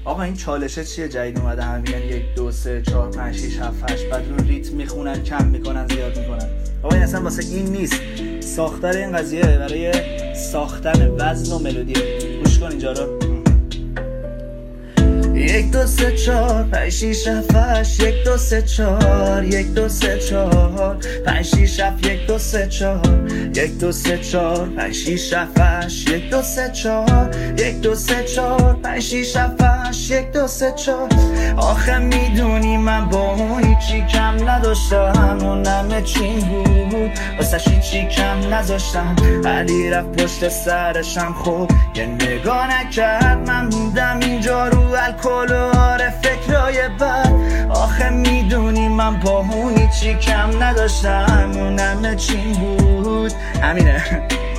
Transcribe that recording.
آقا این چالشه چیه جدید اومده همه میگن 1 2 3 4 5 6 7 8 بعد اون ریتم میخونن کم میکنن زیاد میکنن. آقا این اصلا واسه این نیست. ساختار این قضیه برای ساختن وزن و ملودی. گوش کن اینجا رو. 1 2 3 4 5 6 7 8 1 2 3 4 1 2 3 4 5 6 7 1 2 3 4 1 2 3 4 5 6 7 8 1 2 3 4 1 2 3 4 5 6 7 8 1 2 3 4 آخه میدونی من با اون هیچی کم نداشتم، اونم چین بود واسه هیچی کم نذاشتم. علی رفت پشت سرشم خب یه نگاه نکرد، من موندم اینجا رو الکل و آره فکرای بد. آخه میدونی من با اون هیچی کم نداشتم، اونم چین بود. همینه.